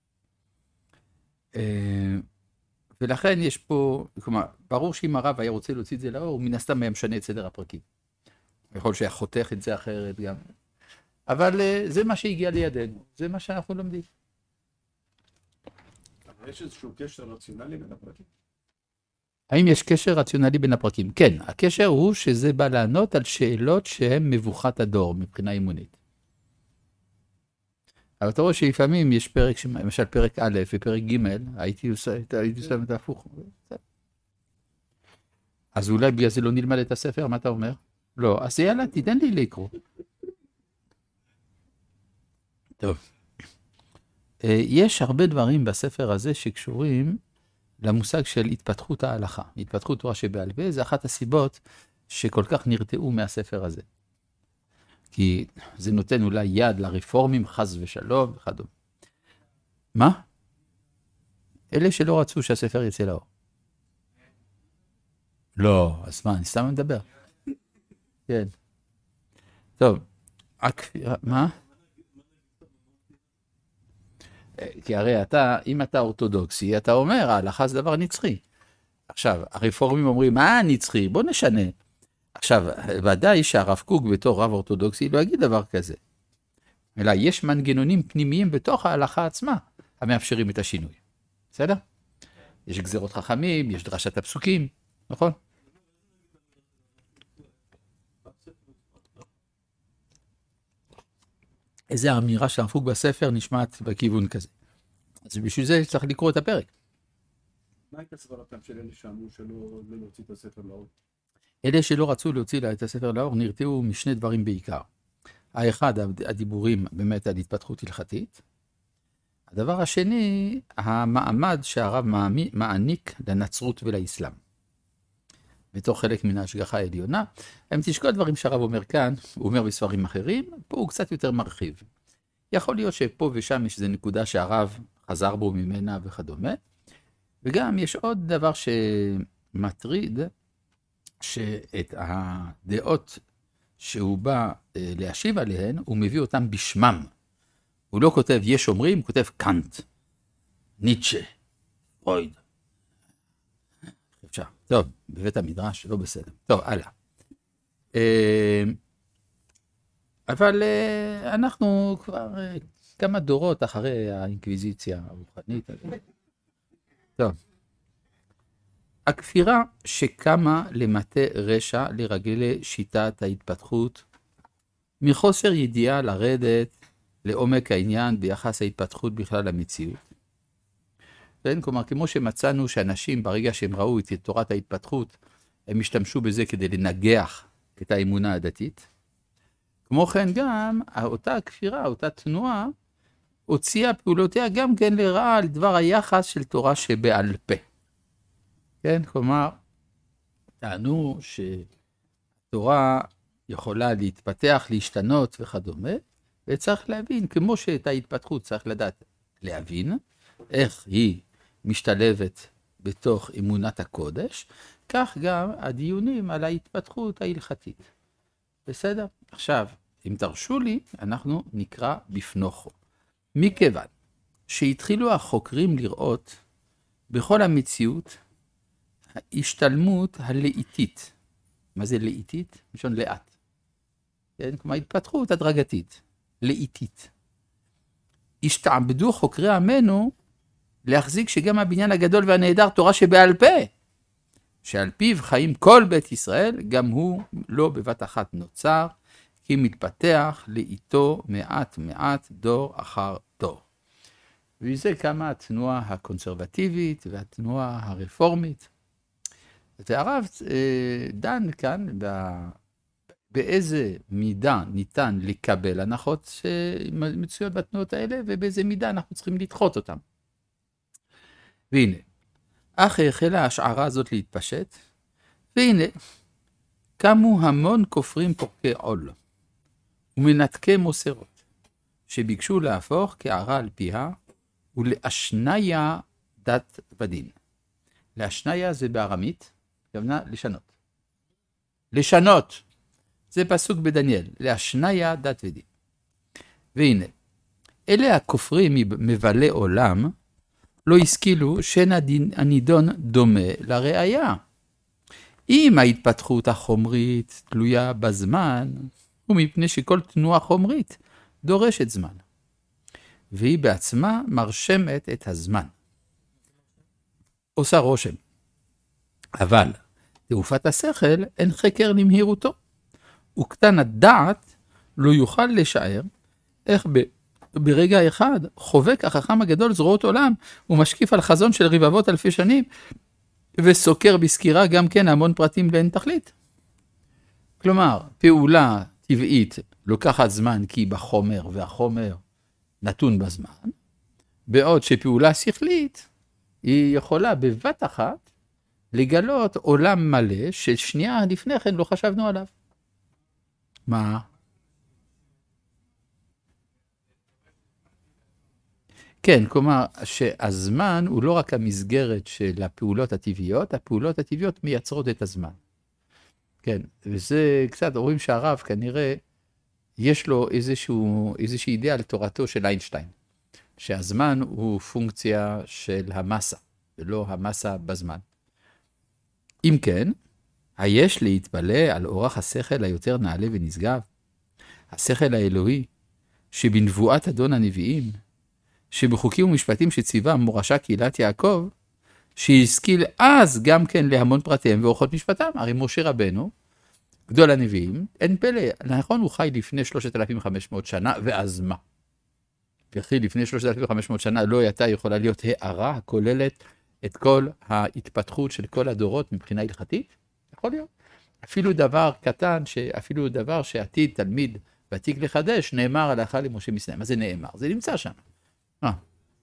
אה, ולכן יש פה, כלומר, ברור שאם הרב היה רוצה להוציא את זה לאור, הוא מן הסתם היה משנה את סדר הפרקים. יכול שהיה חותך את זה אחרת גם. אבל זה מה שהגיע לידינו, זה מה שאנחנו לומדים. אבל יש איזשהו קשר רציונלי בין הפרקים? האם יש קשר רציונלי בין הפרקים? כן, הקשר הוא שזה בא לענות על שאלות שהן מבוכת הדור מבחינה אימונית. אבל אתה רואה שלפעמים יש פרק, למשל פרק א' ופרק ג', הייתי עושה את ההפוך. אז אולי בגלל זה לא נלמד את הספר, מה אתה אומר? לא, אז יאללה, תיתן לי לקרוא. טוב. יש הרבה דברים בספר הזה שקשורים למושג של התפתחות ההלכה. התפתחות תורה שבעל פה, זה אחת הסיבות שכל כך נרתעו מהספר הזה. כי זה נותן אולי יד לרפורמים, חס ושלום וכדומה. מה? אלה שלא רצו שהספר יצא לאור. לא, אז מה, אני סתם מדבר. כן. טוב, מה? כי הרי אתה, אם אתה אורתודוקסי, אתה אומר, ההלכה זה דבר נצחי. עכשיו, הרפורמים אומרים, מה נצחי? בוא נשנה. עכשיו, ודאי שהרב קוק בתור רב אורתודוקסי לא יגיד דבר כזה. אלא יש מנגנונים פנימיים בתוך ההלכה עצמה, המאפשרים את השינוי. בסדר? יש גזירות חכמים, יש דרשת הפסוקים, נכון? איזה אמירה של הרב קוק בספר נשמעת בכיוון כזה. אז בשביל זה צריך לקרוא את הפרק. מה הייתה סברתם של אלה שאמרו שלא להוציא את הספר לאור? אלה שלא רצו להוציא את הספר לאור נרתעו משני דברים בעיקר. האחד, הדיבורים באמת על התפתחות הלכתית. הדבר השני, המעמד שהרב מעניק לנצרות ולאסלאם. בתור חלק מן ההשגחה העליונה. הם תשקול דברים שהרב אומר כאן, הוא אומר בספרים אחרים, פה הוא קצת יותר מרחיב. יכול להיות שפה ושם יש איזו נקודה שהרב חזר בו ממנה וכדומה. וגם יש עוד דבר שמטריד, שאת הדעות שהוא בא להשיב עליהן, הוא מביא אותם בשמם. הוא לא כותב יש אומרים, הוא כותב קאנט, ניטשה, פרויד. אפשר. טוב, בבית המדרש, לא בסדר. טוב, הלאה. אבל אנחנו כבר כמה דורות אחרי האינקוויזיציה הרוחנית. טוב. הכפירה שקמה למטה רשע לרגלי שיטת ההתפתחות, מחוסר ידיעה לרדת לעומק העניין ביחס ההתפתחות בכלל המציאות. כן? כלומר, כמו שמצאנו שאנשים ברגע שהם ראו את תורת ההתפתחות, הם השתמשו בזה כדי לנגח את האמונה הדתית. כמו כן גם, אותה כפירה, אותה תנועה, הוציאה פעולותיה גם כן לרעה על דבר היחס של תורה שבעל פה. כן, כלומר, טענו שתורה יכולה להתפתח, להשתנות וכדומה, וצריך להבין, כמו שאת ההתפתחות צריך לדעת להבין, איך היא משתלבת בתוך אמונת הקודש, כך גם הדיונים על ההתפתחות ההלכתית. בסדר? עכשיו, אם תרשו לי, אנחנו נקרא בפנוכו. מכיוון שהתחילו החוקרים לראות בכל המציאות ההשתלמות הלאיטית. מה זה לאיטית? משון לאט. כן? כלומר, התפתחות הדרגתית, לאיטית. השתעבדו חוקרי עמנו להחזיק שגם הבניין הגדול והנהדר תורה שבעל פה, שעל פיו חיים כל בית ישראל, גם הוא לא בבת אחת נוצר, כי מתפתח לאיתו מעט מעט דור אחר דור. וזה כמה התנועה הקונסרבטיבית והתנועה הרפורמית. והרב דן כאן באיזה מידה ניתן לקבל הנחות שמצויות בתנועות האלה, ובאיזה מידה אנחנו צריכים לדחות אותן. והנה, אך החלה השערה הזאת להתפשט, והנה, קמו המון כופרים פורקי עול, ומנתקי מוסרות, שביקשו להפוך כערה על פיה, ולאשניה דת ודין. לאשניה זה בארמית, כוונה לשנות. לשנות, זה פסוק בדניאל, לאשניה דת ודין. והנה, אלה הכופרים מבלי עולם, לא השכילו שאין הנידון דומה לראיה. אם ההתפתחות החומרית תלויה בזמן, ומפני שכל תנועה חומרית דורשת זמן. והיא בעצמה מרשמת את הזמן. עושה רושם. אבל תעופת השכל אין חקר למהירותו. וקטן הדעת לא יוכל לשער איך ב... ברגע אחד חובק החכם הגדול זרועות עולם, ומשקיף על חזון של רבבות אלפי שנים, וסוקר בסקירה גם כן המון פרטים לאין תכלית. כלומר, פעולה טבעית לוקחת זמן כי היא בחומר, והחומר נתון בזמן, בעוד שפעולה שכלית היא יכולה בבת אחת לגלות עולם מלא ששנייה לפני כן לא חשבנו עליו. מה? כן, כלומר שהזמן הוא לא רק המסגרת של הפעולות הטבעיות, הפעולות הטבעיות מייצרות את הזמן. כן, וזה קצת, רואים שהרב כנראה יש לו איזשהו, איזושהי אידאה על תורתו של איינשטיין, שהזמן הוא פונקציה של המסה, ולא המסה בזמן. אם כן, היש להתפלא על אורח השכל היותר נעלה ונשגב, השכל האלוהי, שבנבואת אדון הנביאים, שבחוקים ומשפטים שציווה מורשה קהילת יעקב, שהשכיל אז גם כן להמון פרטיהם ואורחות משפטם. הרי משה רבנו, גדול הנביאים, אין פלא, נכון, הוא חי לפני שלושת אלפים וחמש מאות שנה, ואז מה? וכי לפני שלושת אלפים וחמש מאות שנה לא הייתה יכולה להיות הערה הכוללת את כל ההתפתחות של כל הדורות מבחינה הלכתית? יכול להיות. אפילו דבר קטן, אפילו דבר שעתיד תלמיד ותיק לחדש, נאמר הלכה למשה מסיני. מה זה נאמר? זה נמצא שם. אה.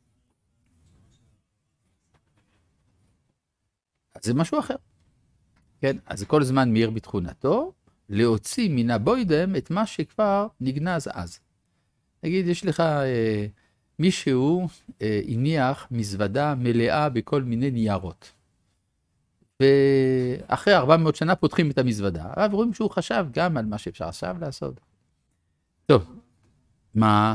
אז זה משהו אחר. כן, אז כל זמן מאיר בתכונתו, להוציא מן הבוידם את מה שכבר נגנז אז. נגיד, יש לך אה, מישהו אה, הניח מזוודה מלאה בכל מיני ניירות. ואחרי ארבע מאות שנה פותחים את המזוודה, אבל רואים שהוא חשב גם על מה שאפשר עכשיו לעשות. טוב, מה?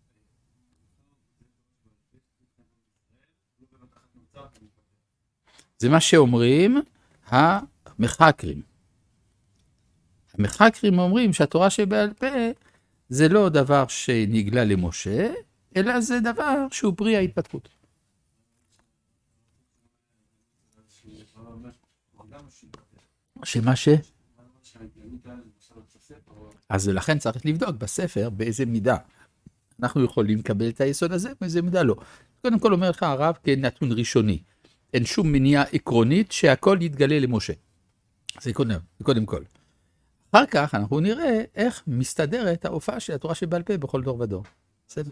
זה מה שאומרים המחקרים. המחקרים אומרים שהתורה שבעל פה זה לא דבר שנגלה למשה, אלא זה דבר שהוא פרי ההתפתחות. שמה ש? אז לכן צריך לבדוק בספר באיזה מידה אנחנו יכולים לקבל את היסוד הזה, באיזה מידה לא. קודם כל אומר לך הרב כנתון ראשוני, אין שום מניעה עקרונית שהכל יתגלה למשה. זה קודם, זה קודם כל. אחר כך אנחנו נראה איך מסתדרת ההופעה של התורה שבעל פה בכל דור ודור. בסדר?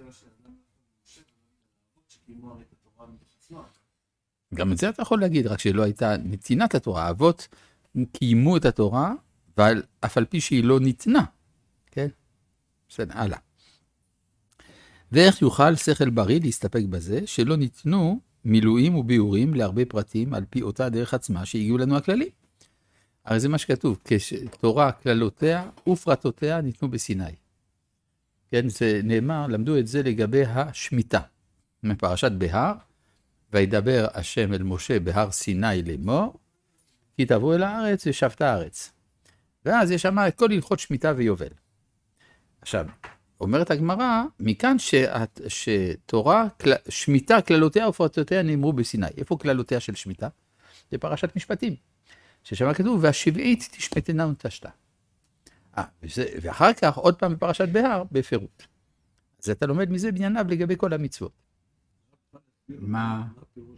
גם את זה אתה יכול להגיד, רק שלא הייתה נתינת התורה. האבות קיימו את התורה, אבל אף על פי שהיא לא ניתנה. כן? בסדר, הלאה. ואיך יוכל שכל בריא להסתפק בזה, שלא ניתנו מילואים וביאורים להרבה פרטים על פי אותה דרך עצמה שהגיעו לנו הכללים. הרי זה מה שכתוב, כשתורה כללותיה ופרטותיה ניתנו בסיני. כן, זה נאמר, למדו את זה לגבי השמיטה. מפרשת בהר, וידבר השם אל משה בהר סיני לאמור, כי תבוא אל הארץ ושבת הארץ. ואז יש שם את כל הלכות שמיטה ויובל. עכשיו, אומרת הגמרא, מכאן שאת, שתורה, שמיטה, כללותיה ופרטותיה נאמרו בסיני. איפה כללותיה של שמיטה? זה פרשת משפטים. ששם כתוב, והשבעית תשמטנה ותשתה. אה, וזה, ואחר כך עוד פעם בפרשת בהר, בפירוט. אז אתה לומד מזה בענייניו לגבי כל המצוות. מה?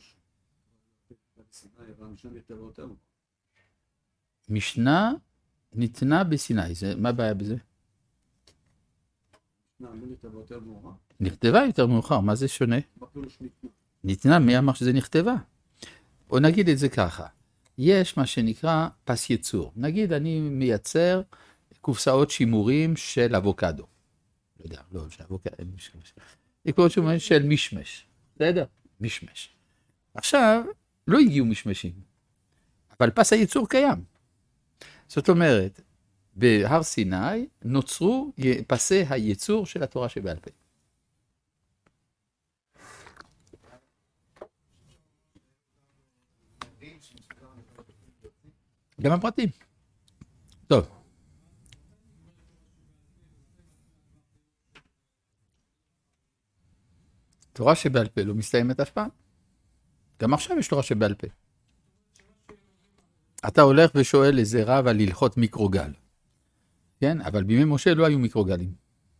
משנה ניתנה בסיני, זה, מה הבעיה בזה? נכתבה יותר מאוחר, מה זה שונה? ניתנה, מי אמר שזה נכתבה? או נגיד את זה ככה, יש מה שנקרא פס יצור. נגיד אני מייצר קופסאות שימורים של אבוקדו. לא יודע, לא, של אבוקדו, קופסאות שימורים של משמש. בסדר? משמש. עכשיו, לא הגיעו משמשים, אבל פס הייצור קיים. זאת אומרת, בהר סיני נוצרו פסי הייצור של התורה שבעל פה. גם הפרטים. טוב. תורה שבעל פה לא מסתיימת אף פעם. גם עכשיו יש תורה שבעל פה. אתה הולך ושואל איזה רב על הלכות מיקרוגל. כן? אבל בימי משה לא היו מיקרוגלים.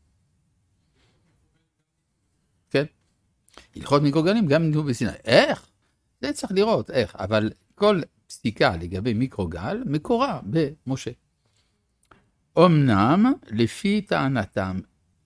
כן? הלכות מיקרוגלים גם ניתנו בסיני. איך? זה צריך לראות איך. אבל כל פסיקה לגבי מיקרוגל מקורה במשה. אמנם לפי טענתם,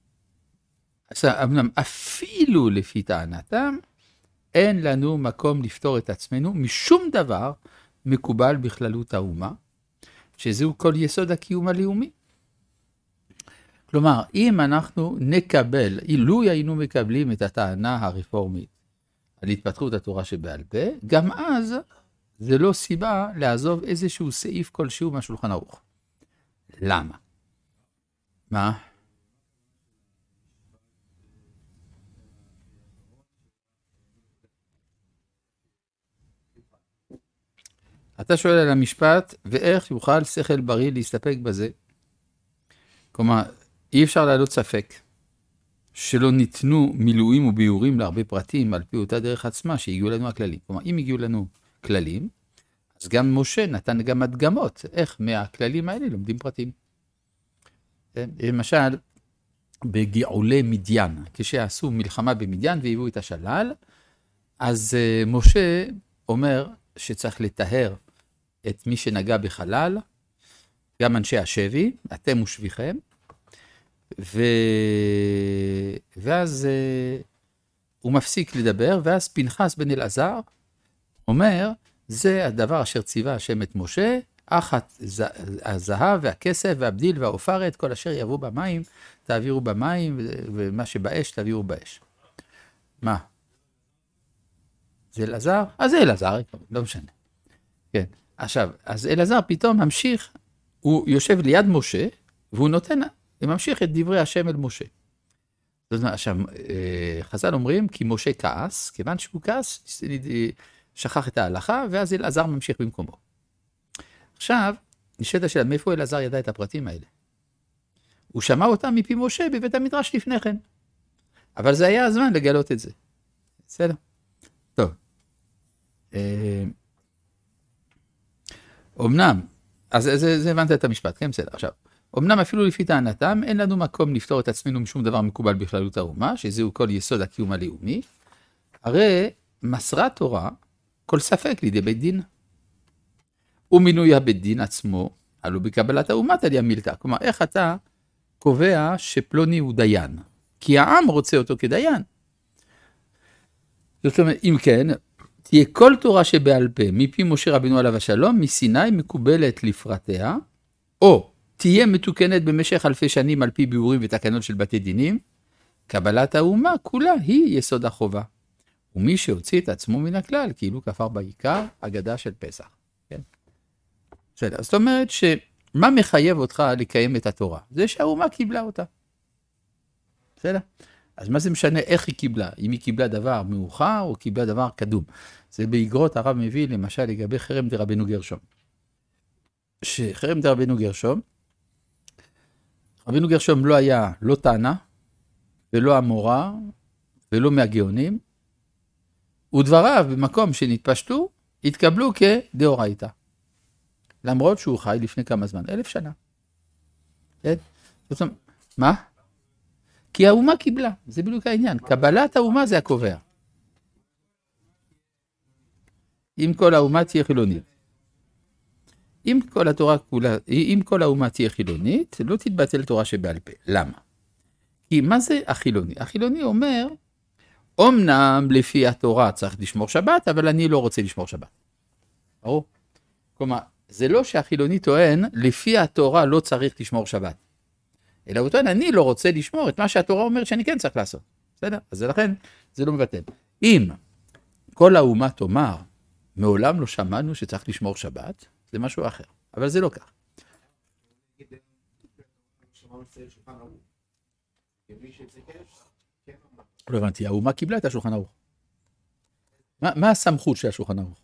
אמנם אפילו לפי טענתם, אין לנו מקום לפתור את עצמנו משום דבר מקובל בכללות האומה, שזהו כל יסוד הקיום הלאומי. כלומר, אם אנחנו נקבל, אילו היינו מקבלים את הטענה הרפורמית על התפתחות התורה שבעל פה, גם אז זה לא סיבה לעזוב איזשהו סעיף כלשהו מהשולחן ערוך. למה? מה? אתה שואל על המשפט, ואיך יוכל שכל בריא להסתפק בזה? כלומר, אי אפשר להעלות ספק שלא ניתנו מילואים וביאורים להרבה פרטים על פי אותה דרך עצמה שהגיעו לנו הכללים. כלומר, אם הגיעו לנו כללים, אז גם משה נתן גם הדגמות, איך מהכללים האלה לומדים פרטים. למשל, בגאולי מדיין, כשעשו מלחמה במדיין והביאו את השלל, אז משה אומר שצריך לטהר את מי שנגע בחלל, גם אנשי השבי, אתם ושביכם, ו... ואז uh, הוא מפסיק לדבר, ואז פנחס בן אלעזר אומר, זה הדבר אשר ציווה השם את משה, אחת הזהב והכסף והבדיל והעופרת, כל אשר יבוא במים, תעבירו במים, ומה שבאש תעבירו באש. מה? זה אלעזר? אז זה אלעזר, לא משנה. כן. עכשיו, אז אלעזר פתאום ממשיך, הוא יושב ליד משה, והוא נותן, הוא ממשיך את דברי השם אל משה. זאת אומרת, עכשיו, חז"ל אומרים, כי משה כעס, כיוון שהוא כעס, שכח את ההלכה, ואז אלעזר ממשיך במקומו. עכשיו, נשאלת השאלה, מאיפה אלעזר ידע את הפרטים האלה? הוא שמע אותם מפי משה בבית המדרש לפני כן. אבל זה היה הזמן לגלות את זה. בסדר? טוב. אמנם, אז זה, זה הבנת את המשפט, כן? בסדר. עכשיו, אמנם אפילו לפי טענתם, אין לנו מקום לפתור את עצמנו משום דבר מקובל בכללות האומה, שזהו כל יסוד הקיום הלאומי, הרי מסרה תורה כל ספק לידי בית דין. ומינוי הבית דין עצמו, עלו בקבלת האומת על ימילתא. כלומר, איך אתה קובע שפלוני הוא דיין? כי העם רוצה אותו כדיין. זאת אומרת, אם כן, תהיה כל תורה שבעל פה, מפי משה רבינו עליו השלום, מסיני מקובלת לפרטיה, או תהיה מתוקנת במשך אלפי שנים על פי ביאורים ותקנות של בתי דינים, קבלת האומה כולה היא יסוד החובה. ומי שהוציא את עצמו מן הכלל, כאילו כפר בעיקר, אגדה של פסח. כן? בסדר, זאת אומרת שמה מחייב אותך לקיים את התורה? זה שהאומה קיבלה אותה. בסדר? אז מה זה משנה איך היא קיבלה? אם היא קיבלה דבר מאוחר או קיבלה דבר קדום. זה באגרות הרב מביא למשל לגבי חרם דרבנו גרשום. שחרם דרבנו גרשום, רבנו גרשום לא היה לא טענה, ולא אמורה, ולא מהגאונים, ודבריו במקום שנתפשטו, התקבלו כדאורייתא. למרות שהוא חי לפני כמה זמן, אלף שנה. כן? זאת אומרת, מה? כי האומה קיבלה, זה בדיוק העניין. קבלת האומה זה הקובע. אם כל האומה תהיה חילונית. אם כל התורה כולה, אם כל האומה תהיה חילונית, לא תתבטל תורה שבעל פה. למה? כי מה זה החילוני? החילוני אומר, אמנם לפי התורה צריך לשמור שבת, אבל אני לא רוצה לשמור שבת. ברור? כלומר, זה לא שהחילוני טוען, לפי התורה לא צריך לשמור שבת. אלא הוא טוען, אני לא רוצה לשמור את מה שהתורה אומרת שאני כן צריך לעשות. בסדר? אז לכן זה לא מבטל. אם כל האומה תאמר, מעולם לא שמענו שצריך לשמור שבת, זה משהו אחר. אבל זה לא כך. לא הבנתי, האומה קיבלה את השולחן ערוך. מה, מה הסמכות של השולחן ערוך?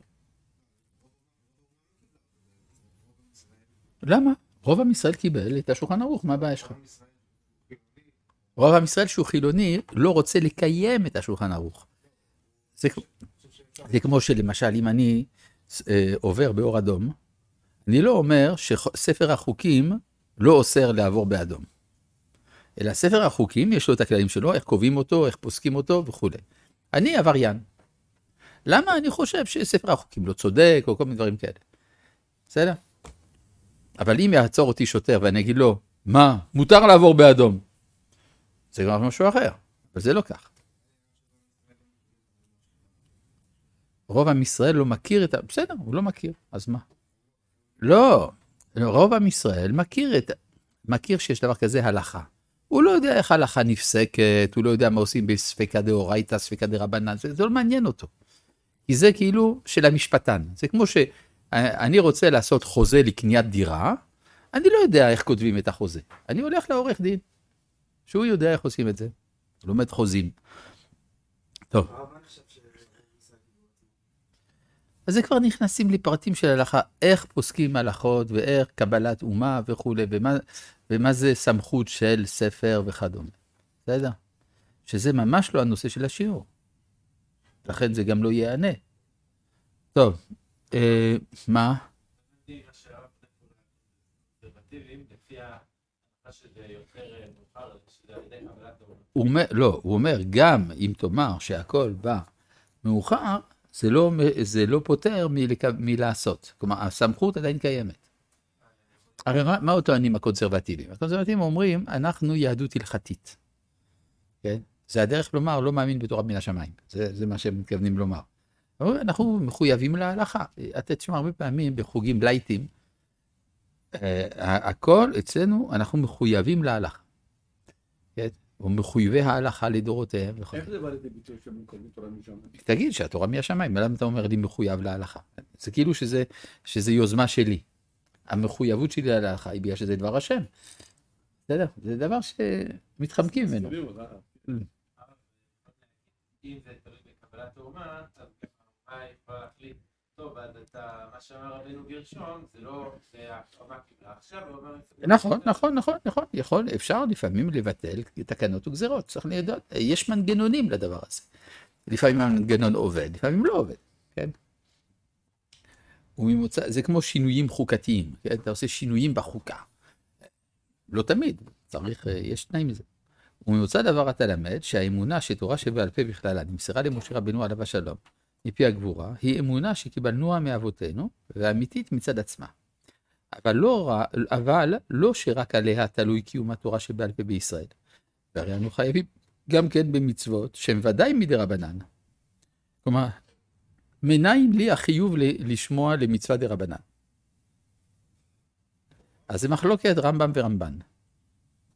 למה? רוב עם ישראל קיבל את השולחן ערוך, מה הבעיה שלך? רוב עם ישראל שהוא חילוני לא רוצה לקיים את השולחן ערוך. זה, זה כמו שלמשל, אם אני אה, עובר באור אדום, אני לא אומר שספר החוקים לא אוסר לעבור באדום. אלא ספר החוקים יש לו את הכללים שלו, איך קובעים אותו, איך פוסקים אותו וכו'. אני עבריין. למה אני חושב שספר החוקים לא צודק או כל מיני דברים כאלה? בסדר? אבל אם יעצור אותי שוטר ואני אגיד לו, מה? מותר לעבור באדום. זה כבר משהו אחר, אבל זה לא כך. רוב עם ישראל לא מכיר את ה... בסדר, הוא לא מכיר, אז מה? לא, רוב עם ישראל מכיר את... מכיר שיש דבר כזה הלכה. הוא לא יודע איך הלכה נפסקת, הוא לא יודע מה עושים בספקה דאורייתא, ספקה דרבנן, זה, זה לא מעניין אותו. כי זה כאילו של המשפטן. זה כמו שאני רוצה לעשות חוזה לקניית דירה, אני לא יודע איך כותבים את החוזה. אני הולך לעורך דין, שהוא יודע איך עושים את זה. הוא לומד חוזים. טוב. אז זה כבר נכנסים לפרטים של הלכה, איך פוסקים הלכות ואיך קבלת אומה וכו', ומה, ומה זה סמכות של ספר וכדומה. בסדר? שזה ממש לא הנושא של השיעור. לכן זה גם לא יענה. טוב, אה, מה? הוא אומר, לא, הוא אומר, גם אם תאמר שהכל בא מאוחר, זה לא, זה לא פותר מלעשות. כלומר, הסמכות עדיין קיימת. הרי מה, מה טוענים הקונסרבטיבים? הקונסרבטיבים אומרים, אנחנו יהדות הלכתית. כן? זה הדרך לומר, לא מאמין בתורה מן השמיים. זה, זה מה שהם מתכוונים לומר. אנחנו מחויבים להלכה. אתה תשמע הרבה פעמים בחוגים לייטים, הכל אצלנו, אנחנו מחויבים להלכה. כן? ומחויבי ההלכה לדורותיהם. איך זה בא לידי ביטוי שהם מקבלים תורה משמיים? תגיד שהתורה מהשמיים, למה אתה אומר לי מחויב להלכה? זה כאילו שזה, שזה יוזמה שלי. המחויבות שלי להלכה היא בגלל שזה דבר השם. בסדר? זה דבר שמתחמקים ממנו. אם זה תלוי בקבלת האומה, אז האומה יכולה להחליט, טוב, אז מה שאמר רבנו גרשום, זה לא, זה האומה קיבלה עכשיו, נכון, נכון, נכון, נכון, יכול, אפשר לפעמים לבטל תקנות וגזרות, צריך לדעת, יש מנגנונים לדבר הזה. לפעמים המנגנון עובד, לפעמים לא עובד, כן? וממוצא, זה כמו שינויים חוקתיים, כן? אתה עושה שינויים בחוקה. לא תמיד, צריך, יש תנאים לזה. וממוצא דבר אתה למד שהאמונה שתורה שבעל פה בכללה נמסרה למשה רבנו עליו השלום מפי הגבורה, היא אמונה שקיבלנוה מאבותינו ואמיתית מצד עצמה. אבל לא, אבל לא שרק עליה תלוי קיום התורה שבעל פה בישראל. והרי אנו חייבים גם כן במצוות שהם ודאי מדרבנן. כלומר, מניין לי החיוב לשמוע למצווה דרבנן. אז זה מחלוקת רמב"ם ורמב"ן.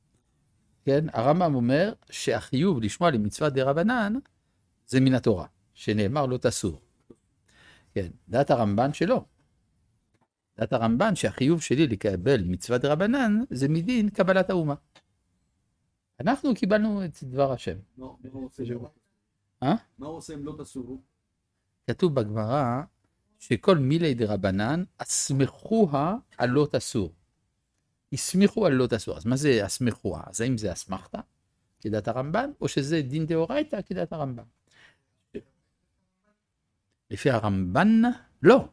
כן, הרמב"ם אומר שהחיוב לשמוע למצווה דרבנן זה מן התורה. שנאמר לא תסור. כן, דעת הרמב"ן שלא. דעת הרמב"ן שהחיוב שלי לקבל מצווה דרבנן זה מדין קבלת האומה. אנחנו קיבלנו את דבר השם. מה הוא עושה? אה? מה הוא עושה אם לא תסורו? כתוב בגמרא שכל מילי דרבנן אסמכוה על לא תסור. הסמיכו על לא תסור. אז מה זה אסמכוה? אז האם זה אסמכתא כדעת הרמב"ן, או שזה דין דאורייתא כדעת הרמב"ן? לפי הרמב"ן, לא.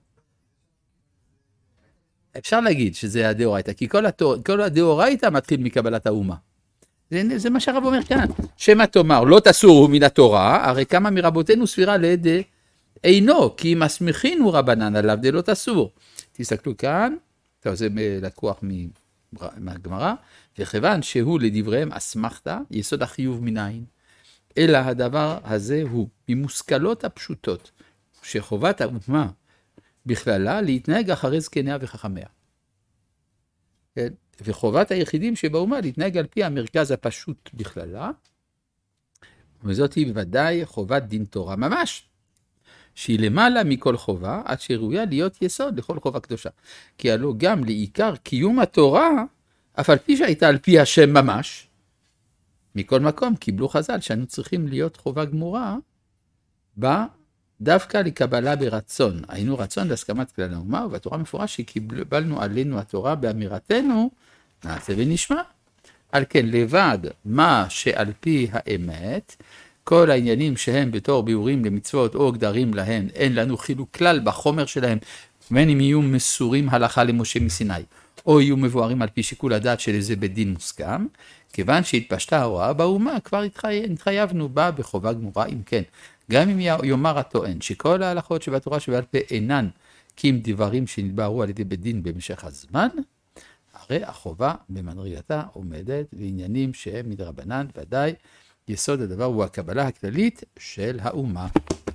אפשר להגיד שזה הדאורייתא, כי כל, התור, כל הדאורייתא מתחיל מקבלת האומה. זה, זה מה שהרב אומר כאן. שמא תאמר, לא תסורו מן התורה, הרי כמה מרבותינו ספירה לידי אינו, כי אם הסמיכינו רבנן עליו דלא תסור. תסתכלו כאן, טוב, זה לקוח מהגמרא, וכיוון שהוא לדבריהם אסמכתא, יסוד החיוב מנין. אלא הדבר הזה הוא ממושכלות הפשוטות, שחובת האומה בכללה להתנהג אחרי זקניה וחכמיה. כן? וחובת היחידים שבאומה להתנהג על פי המרכז הפשוט בכללה, וזאת היא בוודאי חובת דין תורה ממש, שהיא למעלה מכל חובה, עד שראויה להיות יסוד לכל חובה קדושה. כי הלא גם לעיקר קיום התורה, אף על פי שהייתה על פי השם ממש, מכל מקום קיבלו חז"ל שאנו צריכים להיות חובה גמורה, בה דווקא לקבלה ברצון. היינו רצון להסכמת כלל האומה, ובתורה מפורש שקיבלנו עלינו התורה באמירתנו, נעשה ונשמע. על כן לבד מה שעל פי האמת, כל העניינים שהם בתור ביאורים למצוות או גדרים להם, אין לנו חילוק כלל בחומר שלהם, בין אם יהיו מסורים הלכה למשה מסיני, או יהיו מבוארים על פי שיקול הדעת של איזה בית דין מוסכם, כיוון שהתפשטה ההוראה באומה, כבר התחייבנו בה בחובה גמורה, אם כן. גם אם יאמר הטוען שכל ההלכות שבתורה שבעל פה אינן כי אם דברים שנתבהרו על ידי בית דין במשך הזמן, הרי החובה במדרגתה עומדת בעניינים שהם מדרבנן, ודאי יסוד הדבר הוא הקבלה הכללית של האומה.